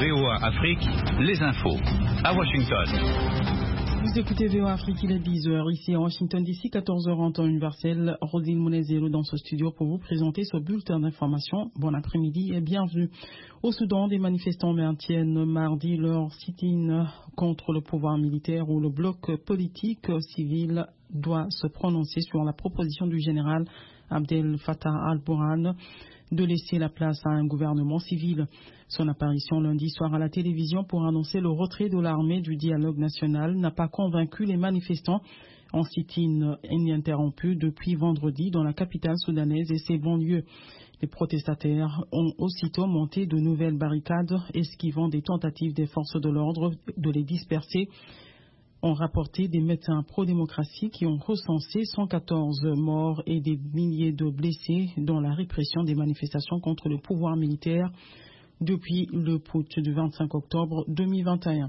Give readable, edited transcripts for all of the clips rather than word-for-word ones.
VOA Afrique, les infos. À Washington. Vous écoutez VOA Afrique, il est 10h ici à Washington DC, 14h en temps universel. Rosine Mounezero dans ce studio pour vous présenter ce bulletin d'information. Bon après-midi et bienvenue. Au Soudan, des manifestants maintiennent mardi leur sit-in contre le pouvoir militaire où le bloc politique civil doit se prononcer sur la proposition du général Abdel Fattah al-Burhan de laisser la place à un gouvernement civil. Son apparition lundi soir à la télévision pour annoncer le retrait de l'armée du dialogue national n'a pas convaincu les manifestants en sit-in ininterrompu depuis vendredi dans la capitale soudanaise et ses banlieues. Les protestataires ont aussitôt monté de nouvelles barricades, esquivant des tentatives des forces de l'ordre de les disperser. Ont rapporté des médecins pro-démocratie qui ont recensé 114 morts et des milliers de blessés dans la répression des manifestations contre le pouvoir militaire depuis le putsch du 25 octobre 2021.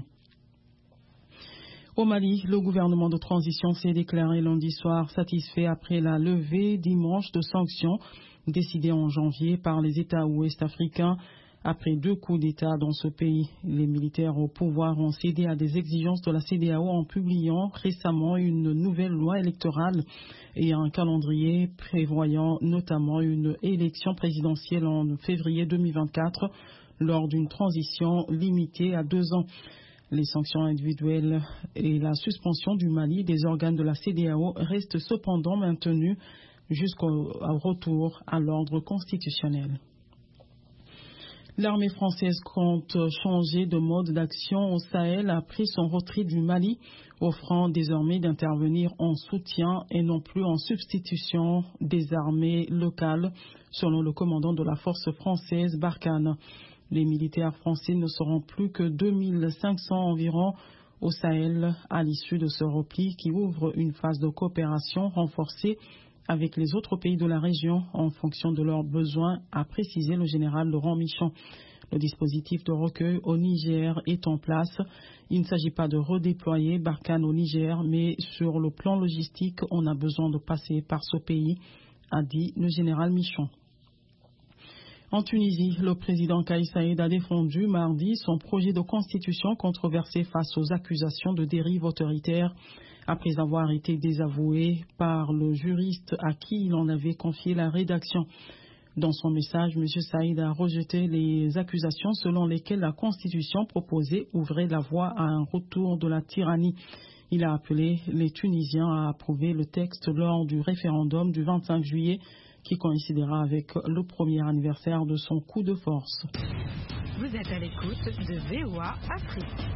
Au Mali, le gouvernement de transition s'est déclaré lundi soir satisfait après la levée dimanche de sanctions décidées en janvier par les États ouest-africains. Après 2 coups d'État dans ce pays, les militaires au pouvoir ont cédé à des exigences de la CEDEAO en publiant récemment une nouvelle loi électorale et un calendrier prévoyant notamment une élection présidentielle en février 2024 lors d'une transition limitée à 2 ans. Les sanctions individuelles et la suspension du Mali des organes de la CEDEAO restent cependant maintenues jusqu'au retour à l'ordre constitutionnel. L'armée française compte changer de mode d'action au Sahel après son retrait du Mali, offrant désormais d'intervenir en soutien et non plus en substitution des armées locales, selon le commandant de la force française Barkhane. Les militaires français ne seront plus que 2500 environ au Sahel à l'issue de ce repli qui ouvre une phase de coopération renforcée avec les autres pays de la région en fonction de leurs besoins, a précisé le général Laurent Michon. Le dispositif de recueil au Niger est en place. Il ne s'agit pas de redéployer Barkhane au Niger, mais sur le plan logistique, on a besoin de passer par ce pays, a dit le général Michon. En Tunisie, le président Kais Saied a défendu mardi son projet de constitution controversé face aux accusations de dérive autoritaire après avoir été désavoué par le juriste à qui il en avait confié la rédaction. Dans son message, M. Saïd a rejeté les accusations selon lesquelles la constitution proposée ouvrait la voie à un retour de la tyrannie. Il a appelé les Tunisiens à approuver le texte lors du référendum du 25 juillet qui coïncidera avec le premier anniversaire de son coup de force. Vous êtes à l'écoute de VOA Afrique.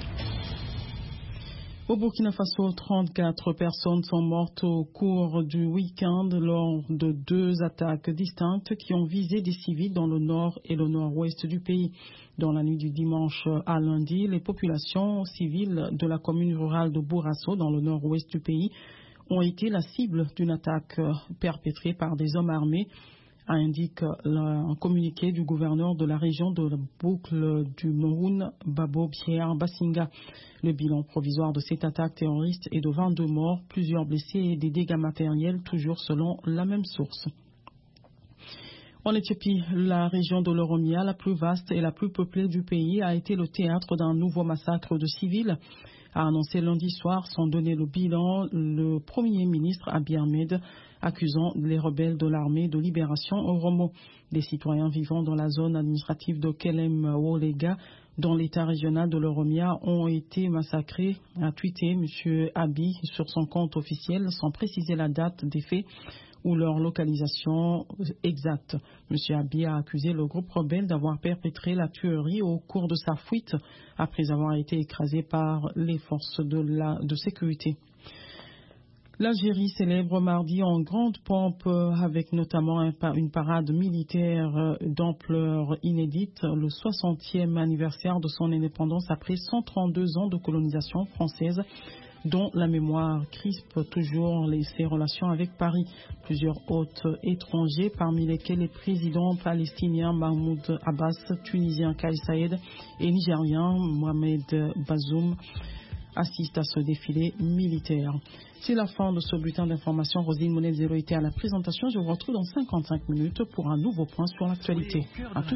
Au Burkina Faso, 34 personnes sont mortes au cours du week-end lors de 2 attaques distinctes qui ont visé des civils dans le nord et le nord-ouest du pays. Dans la nuit du dimanche à lundi, les populations civiles de la commune rurale de Bourasso, dans le nord-ouest du pays, ont été la cible d'une attaque perpétrée par des hommes armés, indique un communiqué du gouverneur de la région de la boucle du Mouroun, Babo Pierre Bassinga. Le bilan provisoire de cette attaque terroriste est de 22 morts, plusieurs blessés et des dégâts matériels, toujours selon la même source. En Éthiopie, la région de l'Oromia, la plus vaste et la plus peuplée du pays, a été le théâtre d'un nouveau massacre de civils, a annoncé lundi soir sans donner le bilan le Premier ministre Abiy Ahmed, accusant les rebelles de l'armée de libération Oromo. Des citoyens vivant dans la zone administrative de Kelem-Wolega, dans l'état régional de l'Oromia, ont été massacrés, a tweeté M. Abiy sur son compte officiel sans préciser la date des faits ou leur localisation exacte. M. Abiy a accusé le groupe rebelle d'avoir perpétré la tuerie au cours de sa fuite après avoir été écrasé par les forces de sécurité. L'Algérie célèbre mardi en grande pompe avec notamment une parade militaire d'ampleur inédite le 60e anniversaire de son indépendance après 132 ans de colonisation française, dont la mémoire crispe toujours ses relations avec Paris. Plusieurs hôtes étrangers, parmi lesquels les présidents palestiniens Mahmoud Abbas, tunisien Kais Saied et nigérien Mohamed Bazoum, assistent à ce défilé militaire. C'est la fin de ce bulletin d'information. Rosine Mounezero était à la présentation. Je vous retrouve dans 55 minutes pour un nouveau point sur l'actualité. À tout